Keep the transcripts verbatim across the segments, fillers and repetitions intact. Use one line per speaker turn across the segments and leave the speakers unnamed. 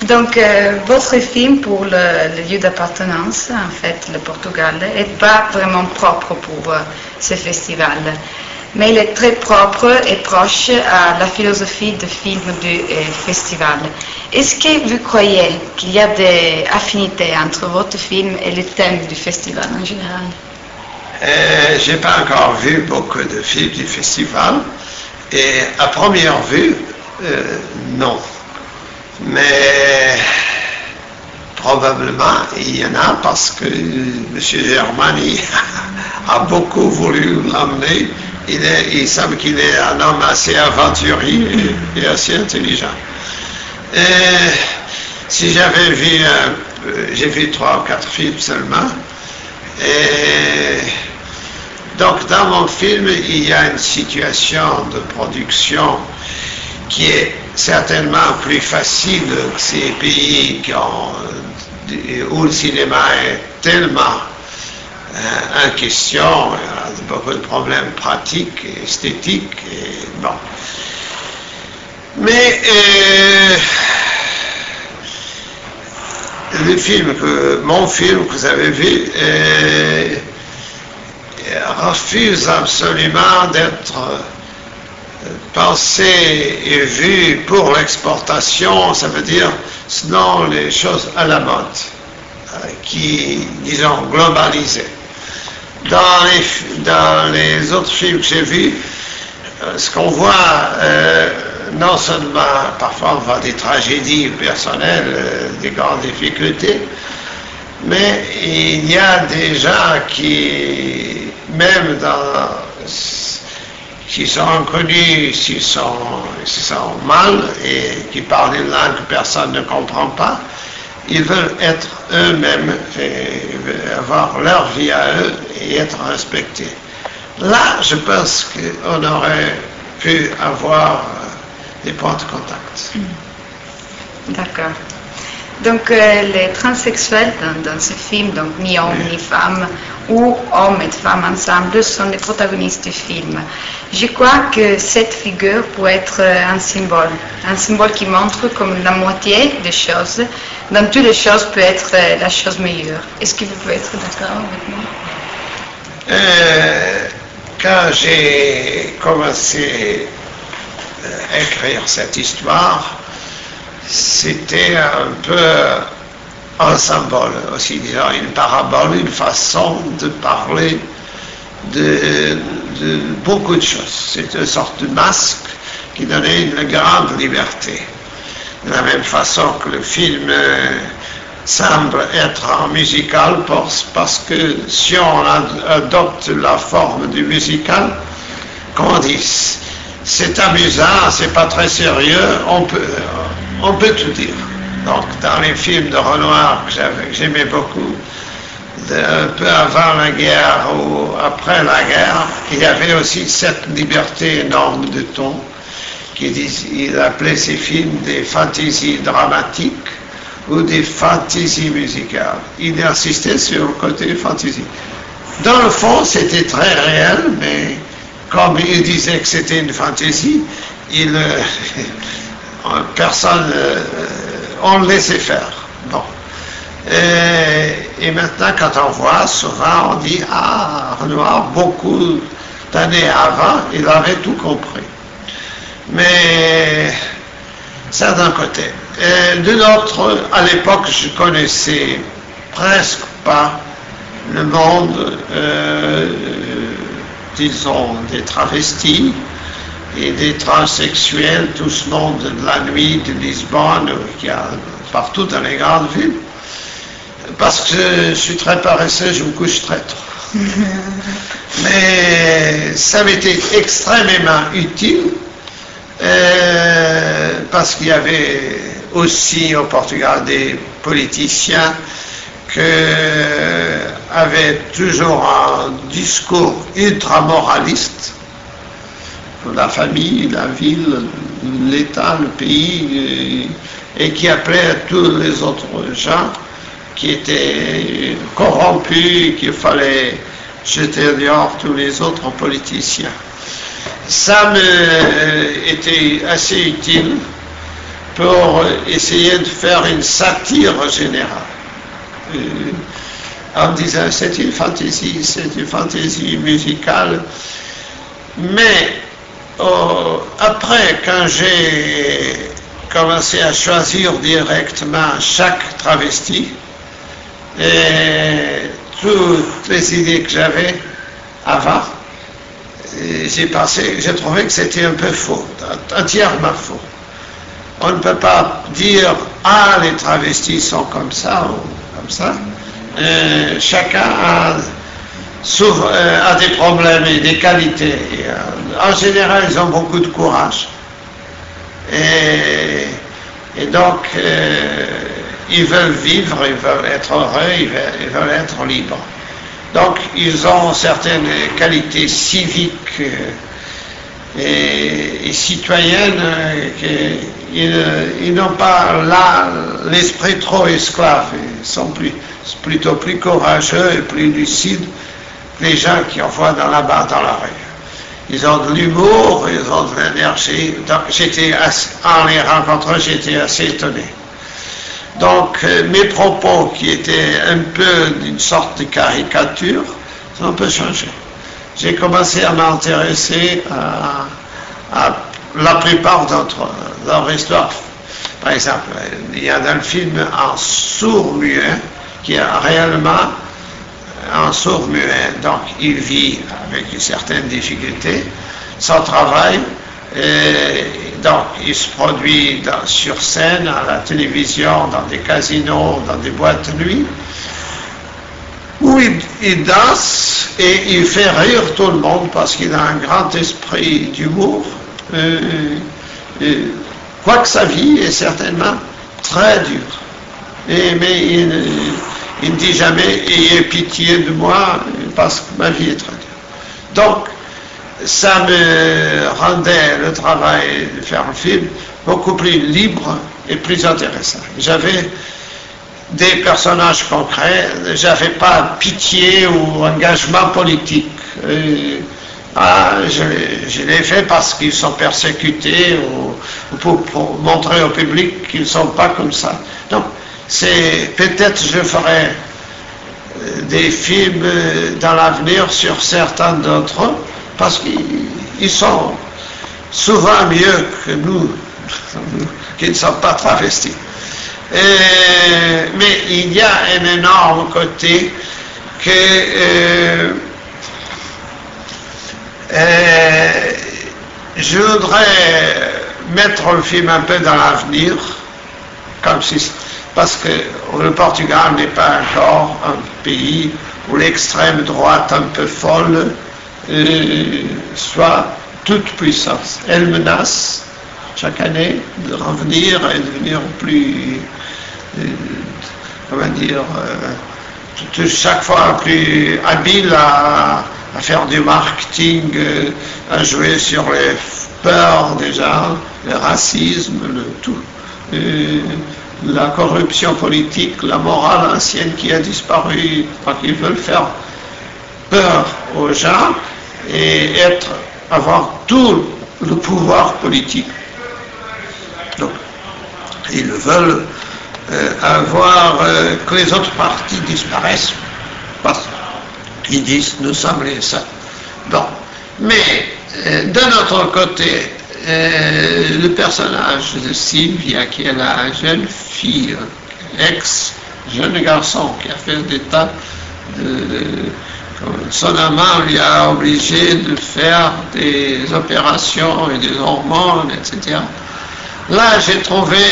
Donc, euh, votre film pour le, le lieu d'appartenance, en fait, le Portugal, n'est pas vraiment propre pour euh, ce festival. Mais il est très propre et proche à la philosophie de film du euh, festival. Est-ce que vous croyez qu'il y a des affinités entre votre film et le thème du festival en général?
Euh, j'ai pas encore vu beaucoup de films du festival et à première vue, euh, non. Mais probablement il y en a parce que M. Germani a beaucoup voulu l'emmener. Il, est, il semble qu'il est un homme assez aventurier et, et assez intelligent. Et si j'avais vu, euh, j'ai vu trois ou quatre films seulement. Et donc dans mon film, il y a une situation de production qui est certainement plus facile que ces pays qui ont, où le cinéma est tellement euh, en question, il y a beaucoup de problèmes pratiques et esthétiques. Et bon. Mais euh, le film que, mon film que vous avez vu euh, refuse absolument d'être pensé et vu pour l'exportation, ça veut dire selon les choses à la mode, qui, disons, globalisées. Dans les, dans les autres films que j'ai vus, ce qu'on voit, euh, non seulement parfois on voit des tragédies personnelles, euh, des grandes difficultés, mais il y a des gens qui, même dans, qui sont inconnus, s'ils sont, s'ils sont mal et qui parlent une langue que personne ne comprend pas, ils veulent être eux-mêmes et avoir leur vie à eux et être respectés. Là, je pense qu'on aurait pu avoir des points de contact.
D'accord. Donc, euh, les transsexuels dans, dans ce film, donc ni homme oui. ni femme, ou hommes et femmes ensemble, sont les protagonistes du film. Je crois que cette figure peut être un symbole, un symbole qui montre comme la moitié des choses, dans toutes les choses peut être la chose meilleure. Est-ce que vous pouvez être d'accord avec moi?
euh, Quand j'ai commencé à écrire cette histoire, c'était un peu un symbole aussi, disons, une parabole, une façon de parler de, de beaucoup de choses. C'est une sorte de masque qui donnait une grande liberté. De la même façon que le film euh, semble être un musical, parce que si on adopte la forme du musical, comment on dit, c'est amusant, c'est pas très sérieux, on peut, on peut tout dire. Donc, dans les films de Renoir que j'aimais beaucoup, de, un peu avant la guerre ou après la guerre, il y avait aussi cette liberté énorme de ton, qu'il appelait ces films des fantaisies dramatiques ou des fantaisies musicales. Il insistait sur le côté fantaisie. Dans le fond, c'était très réel, mais comme il disait que c'était une fantaisie, il, euh, personne, euh, on le laissait faire. Bon. Et, et maintenant, quand on voit, souvent on dit, ah, Renoir, beaucoup d'années avant, il avait tout compris. Mais ça d'un côté. Et de l'autre, à l'époque, je connaissais presque pas le monde, euh, disons, des travestis et des transsexuels, tout ce monde de la nuit de Lisbonne, qu'il y a partout dans les grandes villes. Parce que je suis très paresseux, je me couche très tôt. Mais ça m'était extrêmement utile. Euh, parce qu'il y avait aussi au Portugal des politiciens qui avaient toujours un discours ultra-moraliste pour la famille, la ville, l'État, le pays, et qui appelaient tous les autres gens qui étaient corrompus, qu'il fallait jeter dehors tous les autres politiciens. Ça me était assez utile pour essayer de faire une satire générale. Euh, en disant c'est une fantaisie, c'est une fantaisie musicale. Mais oh, après, quand j'ai commencé à choisir directement chaque travesti, et toutes les idées que j'avais avant, j'ai pensé, j'ai trouvé que c'était un peu faux, entièrement faux. On ne peut pas dire ah les travestis sont comme ça ou comme ça. Euh, chacun a, souvent, euh, a des problèmes et des qualités. Et, euh, en général, ils ont beaucoup de courage. Et, et donc, euh, ils veulent vivre, ils veulent être heureux, ils veulent, ils veulent être libres. Donc, ils ont certaines qualités civiques euh, et, et citoyennes. Euh, ils, ils n'ont pas là l'esprit trop esclave. Ils sont plus, plutôt plus courageux et plus lucides que les gens qui envoient dans la barre dans la rue. Ils ont de l'humour, ils ont de l'énergie. Donc, j'étais assez, en les rencontrant, j'étais assez étonné. Donc, euh, mes propos, qui étaient un peu d'une sorte de caricature, ont un peu changé. J'ai commencé à m'intéresser à, à la plupart d'entre leur histoire. Par exemple, il y a dans le film un sourd-muet qui est réellement un sourd-muet. Donc, il vit avec une certaine difficulté son travail. Et donc, il se produit dans, sur scène, à la télévision, dans des casinos, dans des boîtes de nuit, où il, il danse et il fait rire tout le monde parce qu'il a un grand esprit d'humour. Euh, euh, quoique sa vie est certainement très dure. Et, mais il, il ne dit jamais « ayez pitié de moi parce que ma vie est très dure ». Donc, ça me rendait le travail de faire un film beaucoup plus libre et plus intéressant. J'avais des personnages concrets, j'avais pas pitié ou engagement politique. Et, ah, je, je l'ai fait parce qu'ils sont persécutés ou, ou pour, pour montrer au public qu'ils ne sont pas comme ça. Donc, c'est peut-être je ferai des films dans l'avenir sur certains d'entre eux, parce qu'ils sont souvent mieux que nous, qui ne sommes pas travestis. Et, mais il y a un énorme côté que euh, euh, je voudrais mettre le film un peu dans l'avenir, comme si, parce que le Portugal n'est pas encore un pays où l'extrême droite un peu folle Euh, soit toute puissance. Elle menace chaque année de revenir et de devenir plus, euh, comment dire, euh, chaque fois plus habile à, à faire du marketing, euh, à jouer sur les peurs des gens, le racisme, le tout, euh, la corruption politique, la morale ancienne qui a disparu, parce qu'ils veulent faire peur aux gens et être, avoir tout le pouvoir politique. Donc, ils veulent euh, avoir euh, que les autres partis disparaissent parce qu'ils disent nous sommes les seuls. Bon, mais euh, d'un autre côté, euh, le personnage de Sylvia, qui est la jeune fille, ex-jeune garçon qui a fait des tas de son amant lui a obligé de faire des opérations et des hormones, et cetera. Là, j'ai trouvé,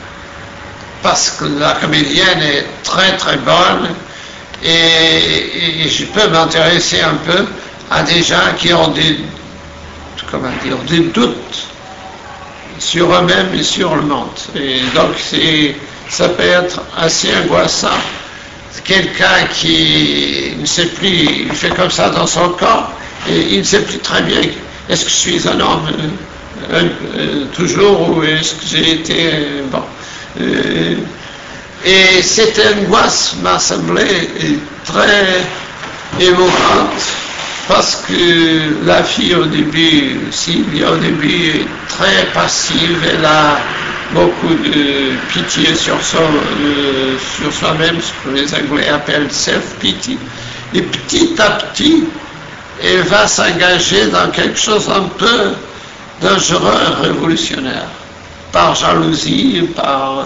parce que la comédienne est très très bonne, et, et je peux m'intéresser un peu à des gens qui ont des, comment dire, des doutes sur eux-mêmes et sur le monde. Et donc, c'est, ça peut être assez angoissant. Quelqu'un qui ne sait plus, il fait comme ça dans son corps, et il ne sait plus très bien, est-ce que je suis un homme euh, euh, toujours, ou est-ce que j'ai été, euh, bon. Euh, et cette angoisse m'a semblé très émouvante, parce que la fille au début, Sylvia au début, est très passive, elle a beaucoup de pitié sur, son, euh, sur soi-même, ce que les Anglais appellent self-pity. Et petit à petit, elle va s'engager dans quelque chose un peu dangereux et révolutionnaire. Par jalousie, par, euh,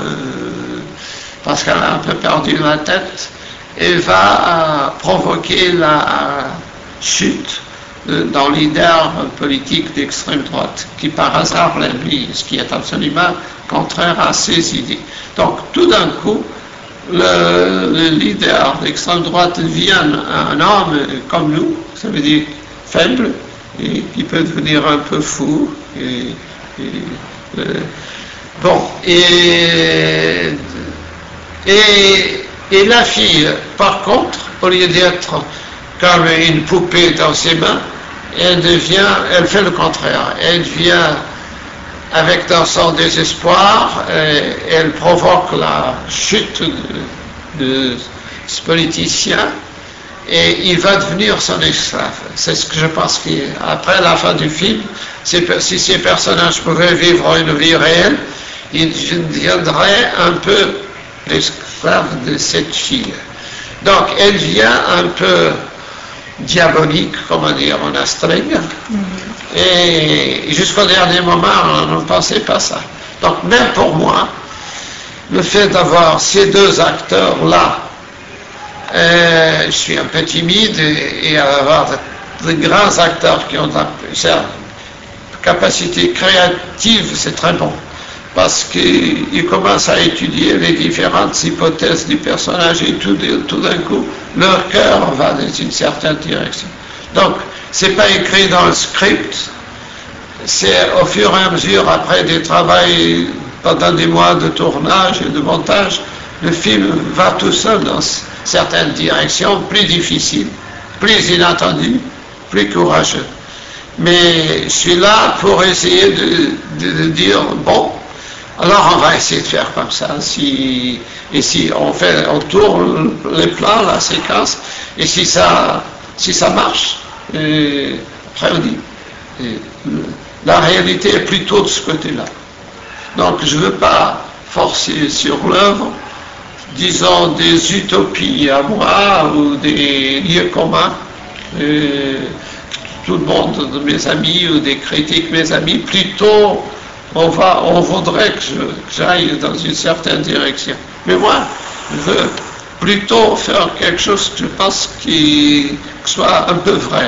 parce qu'elle a un peu perdu la tête, elle va provoquer la chute dans l'idéal politique d'extrême droite, qui par hasard l'envie, ce qui est absolument contraire à ses idées. Donc tout d'un coup, le, le leader d'extrême droite devient un homme comme nous, ça veut dire faible, et qui peut devenir un peu fou. Et, et, euh, bon, et, et, et la fille, par contre, au lieu d'être comme une poupée dans ses mains, elle devient, elle fait le contraire. Elle vient avec dans son désespoir, elle provoque la chute de, de ce politicien et il va devenir son esclave. C'est ce que je pense qu'après la fin du film, si ces personnages pouvaient vivre une vie réelle, ils deviendraient un peu l'esclave de cette fille. Donc elle vient un peu diabolique, comment dire, en astringue, mm-hmm. et jusqu'au dernier moment, on ne pensait pas ça. Donc même pour moi, le fait d'avoir ces deux acteurs-là, euh, je suis un peu timide, et, et avoir de, de grands acteurs qui ont de la capacité créative, c'est très bon. Parce qu'ils commencent à étudier les différentes hypothèses du personnage et tout, tout d'un coup, leur cœur va dans une certaine direction. Donc, c'est pas écrit dans le script, c'est au fur et à mesure, après des travaux pendant des mois de tournage et de montage, le film va tout seul dans certaines directions plus difficiles, plus inattendues, plus courageuses. Mais je suis là pour essayer de, de, de dire, bon, alors on va essayer de faire comme ça. Si, et si on fait, on tourne les plans, la séquence, et si ça, si ça marche, et après on dit, et la réalité est plutôt de ce côté-là. Donc je ne veux pas forcer sur l'œuvre, disons des utopies à moi ou des lieux communs. Et tout le monde de mes amis ou des critiques, mes amis, plutôt on, va, on voudrait que, je, que j'aille dans une certaine direction. Mais moi, je veux plutôt faire quelque chose que je pense qui soit un peu vrai.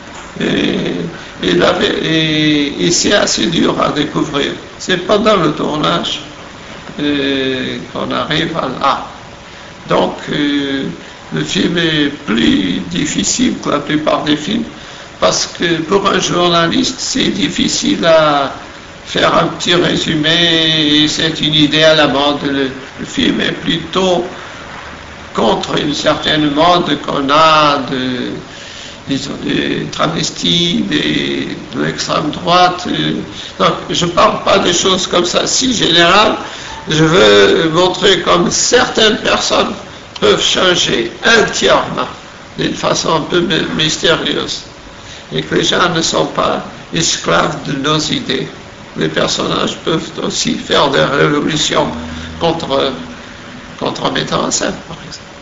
Et, et, la, et, et c'est assez dur à découvrir. C'est pendant le tournage euh, qu'on arrive à là. Donc, euh, le film est plus difficile que la plupart des films, parce que pour un journaliste, c'est difficile à faire un petit résumé, et c'est une idée à la mode. Le, le film est plutôt contre une certaine mode qu'on a de, disons, des travestis, des, de l'extrême droite. Donc, je ne parle pas des choses comme ça si générales. Je veux montrer comme certaines personnes peuvent changer entièrement d'une façon un peu mystérieuse, et que les gens ne sont pas esclaves de nos idées. Les personnages peuvent aussi faire des révolutions contre, contre un metteur en scène, par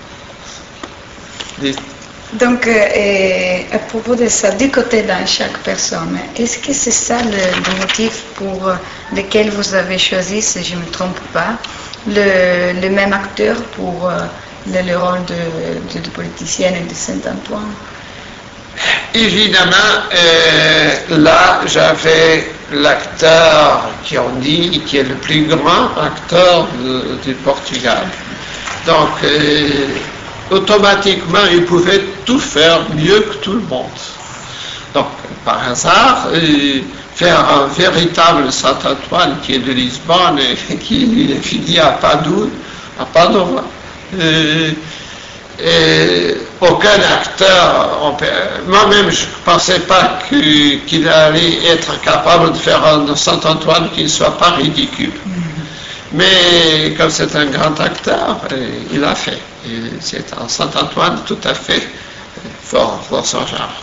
exemple. Des...
Donc, euh, à propos de ça, du côté dans chaque personne, est-ce que c'est ça le, le motif pour lequel vous avez choisi, si je ne me trompe pas, le, le même acteur pour euh, le, le rôle de, de, de politicienne et de Saint-Antoine?
Évidemment, euh, là, j'avais l'acteur qui on dit qui est le plus grand acteur de, du Portugal. Donc, euh, automatiquement, il pouvait tout faire mieux que tout le monde. Donc, par hasard, euh, faire un véritable Saint-Antoine qui est de Lisbonne et qui est fini à Padoue, à Padova. Euh, Et aucun acteur, moi-même je ne pensais pas que, qu'il allait être capable de faire un Saint-Antoine qui ne soit pas ridicule. Mm-hmm. Mais comme c'est un grand acteur, il l'a fait. Et c'est un Saint-Antoine tout à fait fort dans son genre.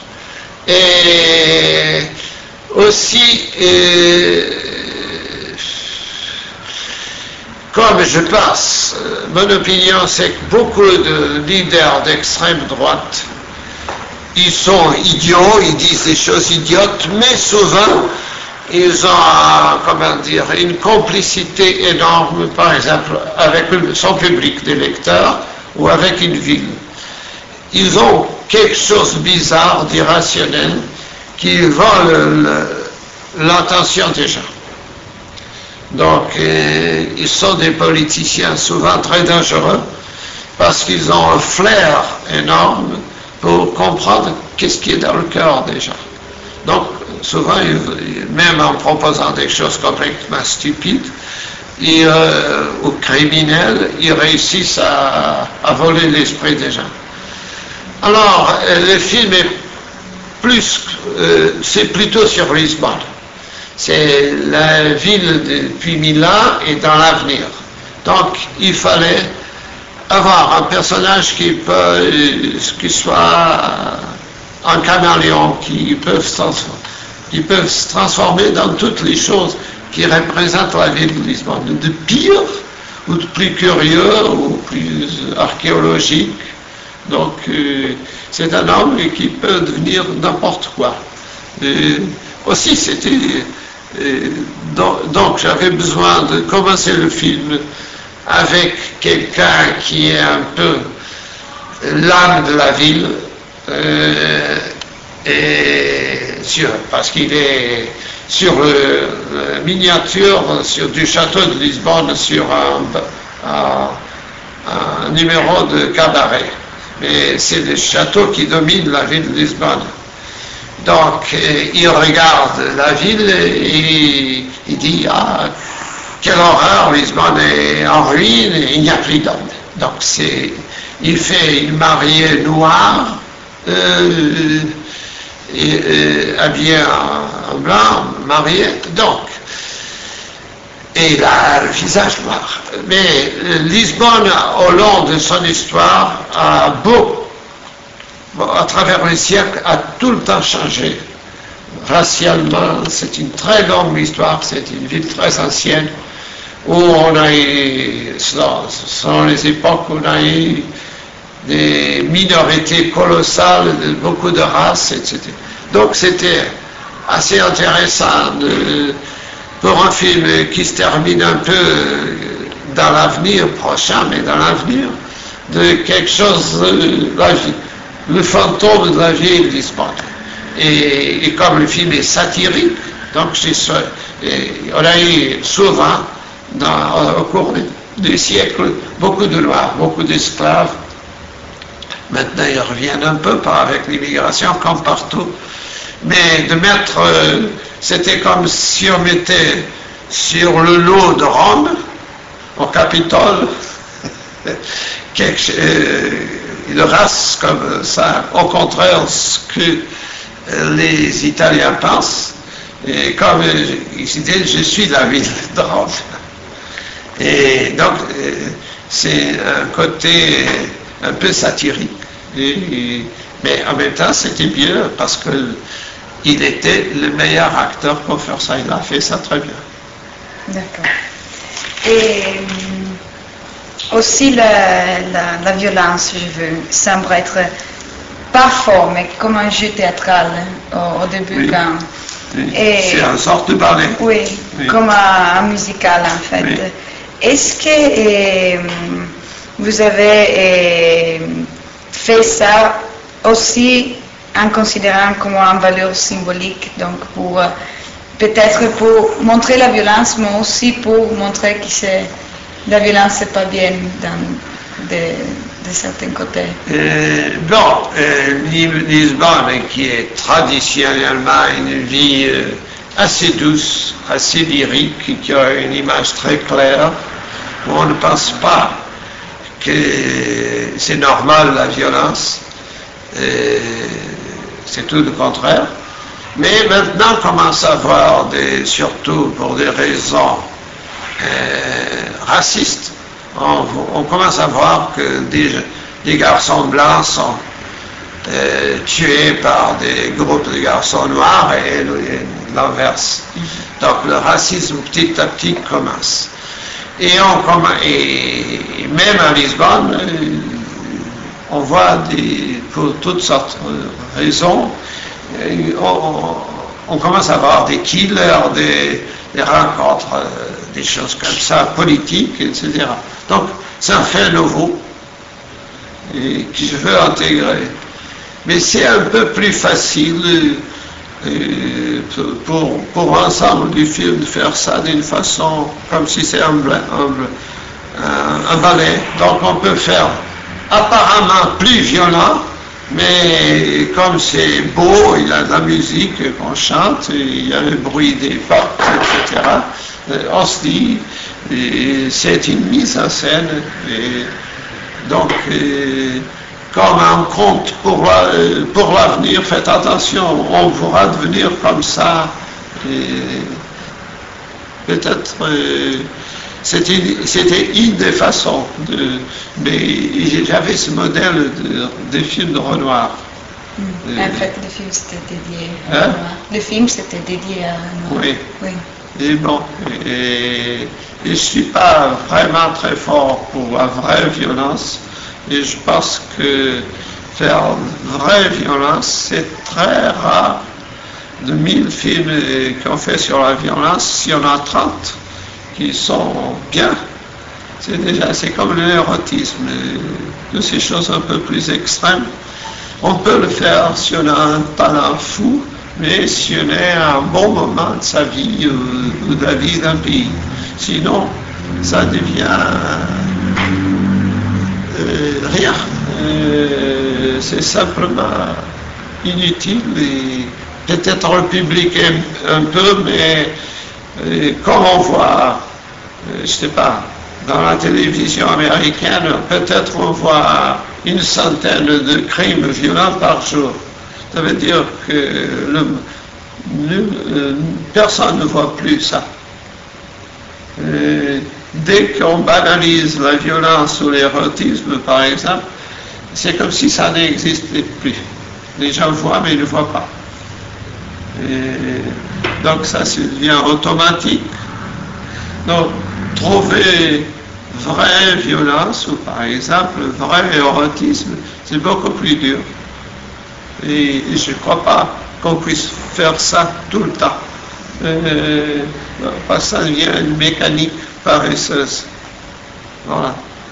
Et aussi, euh, comme je pense, mon opinion, c'est que beaucoup de leaders d'extrême droite, ils sont idiots, ils disent des choses idiotes, mais souvent, ils ont, comment dire, une complicité énorme, par exemple, avec son public d'électeurs ou avec une ville. Ils ont quelque chose de bizarre, d'irrationnel, qui vole l'attention des gens. Donc, euh, ils sont des politiciens souvent très dangereux parce qu'ils ont un flair énorme pour comprendre qu'est-ce qui est dans le cœur des gens. Donc, souvent, ils, même en proposant des choses complètement stupides ils, euh, ou criminelles, ils réussissent à, à voler l'esprit des gens. Alors, le film est plus, euh, c'est plutôt sur Lisbonne. C'est la ville depuis mille ans et dans l'avenir. Donc, il fallait avoir un personnage qui peut, qui soit un caméléon, qui peut se transformer, qui peut se transformer dans toutes les choses qui représentent la ville de Lisbonne, de pire ou de plus curieux ou plus archéologique. Donc, euh, c'est un homme qui peut devenir n'importe quoi. Euh, aussi, c'était... Euh, donc, donc j'avais besoin de commencer le film avec quelqu'un qui est un peu l'âme de la ville, euh, et sur, parce qu'il est sur le, la miniature sur, du château de Lisbonne sur un, un, un numéro de cabaret. Mais c'est le château qui domine la ville de Lisbonne. Donc, euh, il regarde la ville et il, il dit « Ah, quelle horreur, Lisbonne est en ruine, et il n'y a plus d'hommes. » Donc, c'est, il fait une mariée noire, euh, et, euh, habillée en, en blanc, mariée, donc, et il a le visage noir. Mais Lisbonne, au long de son histoire, a beaucoup, à travers les siècles, a tout le temps changé. Racialement, c'est une très longue histoire, c'est une ville très ancienne, où on a eu, ce sont les époques où on a eu des minorités colossales, de beaucoup de races, et cetera. Donc c'était assez intéressant de, pour un film qui se termine un peu dans l'avenir prochain, mais dans l'avenir, de quelque chose, la, le fantôme de la vieille Lisbonne. Et, et comme le film est satirique, donc on a eu souvent, dans, au cours des siècles, beaucoup de noirs, beaucoup d'esclaves. Maintenant, ils reviennent un peu avec l'immigration, comme partout. Mais de mettre, euh, c'était comme si on mettait sur le lot de Rome, au Capitole, quelque, euh, une race comme ça, au contraire ce que les Italiens pensent. Et comme euh, ils disaient, je suis de la ville de Rome. Et donc, euh, c'est un côté un peu satirique. Et, et, mais en même temps, c'était bien parce que il était le meilleur acteur pour faire ça. Il a fait ça très bien.
D'accord. Et aussi la, la, la violence, je veux, semble être pas fort, mais comme un jeu théâtral au, au début.
Oui.
Quand...
Oui.
Et...
C'est une sorte de ballet.
Oui, oui. Comme un, un musical en fait. Oui. Est-ce que euh, vous avez euh, fait ça aussi en considérant comme une valeur symbolique, donc pour euh, peut-être pour montrer la violence, mais aussi pour montrer que c'est, la violence c'est pas bien dans de, de certains côtés.
Euh, bon, euh, Lisbonne, qui est traditionnellement une vie euh, assez douce, assez lyrique, qui a une image très claire, où on ne pense pas que c'est normal la violence. Euh, c'est tout le contraire. Mais maintenant, on commence à voir, des, surtout pour des raisons euh, racistes, on, on commence à voir que des, des garçons blancs sont euh, tués par des groupes de garçons noirs et, et l'inverse. Donc le racisme petit à petit commence. Et, on, et même à Lisbonne, on voit des, pour toutes sortes de raisons, on, on commence à avoir des killers, des, des rencontres, des choses comme ça, politiques, et cetera. Donc, c'est un fait nouveau et que je veux intégrer. Mais c'est un peu plus facile euh, pour, pour l'ensemble du film de faire ça d'une façon comme si c'est un, un, un, un ballet. Donc on peut faire apparemment plus violent, mais comme c'est beau, il y a de la musique qu'on chante, il y a le bruit des portes, et cetera. On se dit, c'est une mise en scène. Et donc, et, comme un conte pour, la, pour l'avenir, faites attention, on pourra devenir comme ça. Peut-être euh, c'était, c'était une des façons, de, mais j'avais ce modèle de, de film de Renoir.
Mmh. Euh, en fait, le film c'était dédié à hein? Renoir. Le film c'était dédié à Renoir.
Oui. oui. Et bon, et, et je ne suis pas vraiment très fort pour la vraie violence. Et je pense que faire vraie violence, c'est très rare. De mille films qu'on fait sur la violence, s'il y en a trente qui sont bien, c'est déjà, c'est comme l'érotisme, de ces choses un peu plus extrêmes. On peut le faire si on a un talent fou, mais si on est à un bon moment de sa vie ou, ou de la vie d'un pays. Sinon, ça devient Euh, rien. Euh, c'est simplement inutile et peut-être le public aime un peu, mais euh, comme on voit, euh, je ne sais pas, dans la télévision américaine, peut-être on voit une centaine de crimes violents par jour. Ça veut dire que le, le, euh, personne ne voit plus ça. Euh, Dès qu'on banalise la violence ou l'érotisme, par exemple, c'est comme si ça n'existait plus. Les gens voient, mais ils ne voient pas. Et donc ça devient automatique. Donc, trouver vraie violence, ou par exemple, vrai érotisme, c'est beaucoup plus dur. Et je ne crois pas qu'on puisse faire ça tout le temps. Euh, parce que ça devient une mécanique paresseuse. Voilà.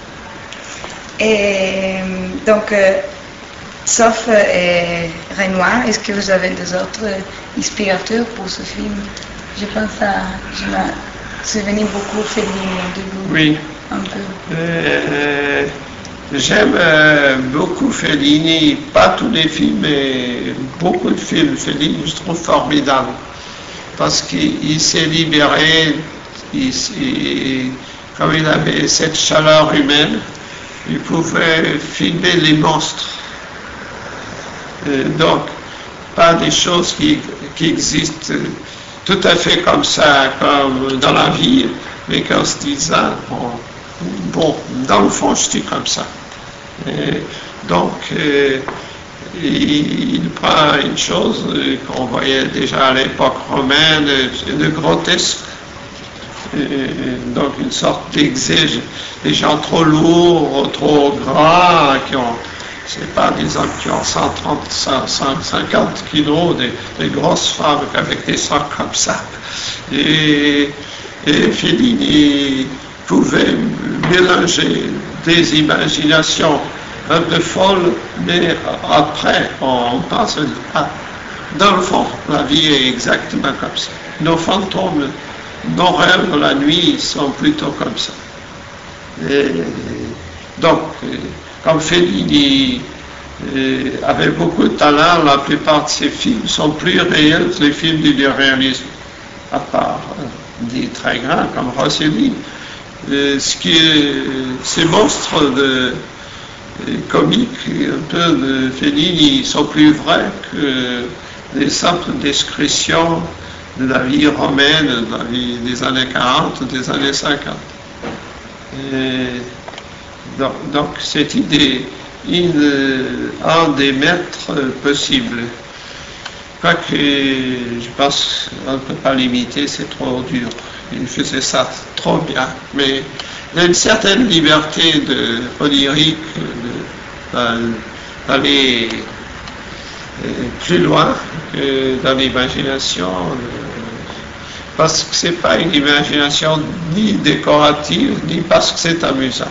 Et donc, euh, sauf euh, Renoir, est-ce que vous avez des autres inspirateurs pour ce film? Je pense à, je me souviens beaucoup Fellini au début.
Oui.
Un peu.
Euh, j'aime euh, beaucoup Fellini, pas tous les films, mais beaucoup de films. Fellini, je trouve formidable. Parce qu'il s'est libéré, il, il, comme il avait cette chaleur humaine, il pouvait filmer les monstres. Euh, donc, pas des choses qui, qui existent tout à fait comme ça, comme dans la vie, mais qu'en se disant, bon, bon, dans le fond, je suis comme ça. Et donc, euh, il, il prend une chose qu'on voyait déjà à l'époque romaine, de grotesque, et donc une sorte d'exige, des gens trop lourds, trop grands, qui ont, je sais pas, des hommes qui ont cent trente, cent cinquante kilos, des, des grosses femmes avec des sacs comme ça. Et, et Fellini pouvait mélanger des imaginations un peu folles, mais après, on pense, ah, dans le fond, la vie est exactement comme ça. Nos fantômes, nos rêves de la nuit sont plutôt comme ça. Et donc, comme Fellini avait beaucoup de talent, la plupart de ses films sont plus réels que les films du réalisme, à part des très grands comme Rossellini. Ce qui est, ces monstres de comiques, un peu de Fellini, sont plus vrais que les simples descriptions de la vie romaine, de la vie des années quarante, des années cinquante. Et donc, donc cette idée, une, un des maîtres possibles. Quoique, je pense qu'on ne peut pas l'imiter, c'est trop dur. il faisait ça trop bien. Mais il y a une certaine liberté de onirique, d'aller plus loin que dans l'imagination, parce que c'est pas une imagination ni décorative, ni parce que c'est amusant.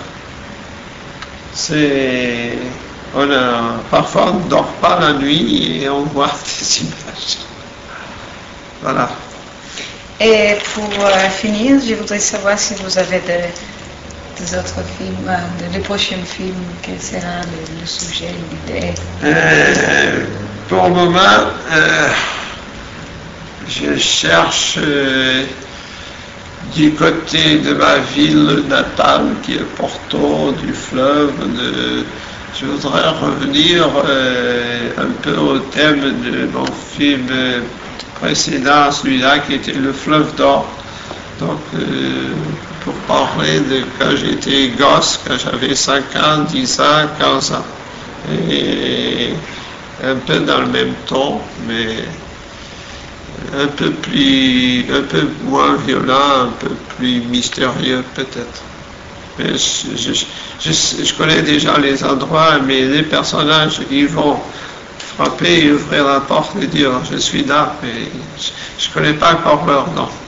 C'est, on a, parfois on ne dort pas la nuit et on voit des images. Voilà.
Et pour euh, finir, je voudrais savoir si vous avez de, des autres films, euh, de, les prochains films, quel sera le, le sujet, l'idée.
Euh, pour le moment, euh, je cherche euh, du côté de ma ville natale, qui est Porto, du fleuve. De, je voudrais revenir euh, un peu au thème de mon film précédent, celui-là qui était le fleuve d'or. Donc, euh, pour parler de quand j'étais gosse, quand j'avais cinq ans, dix ans, quinze ans. Et un peu dans le même ton, mais un peu plus, un peu moins violent, un peu plus mystérieux peut-être. Mais je, je, je, je connais déjà les endroits, mais les personnages, ils vont frapper et ouvrir la porte et dire je suis là, mais je ne connais pas encore leur nom.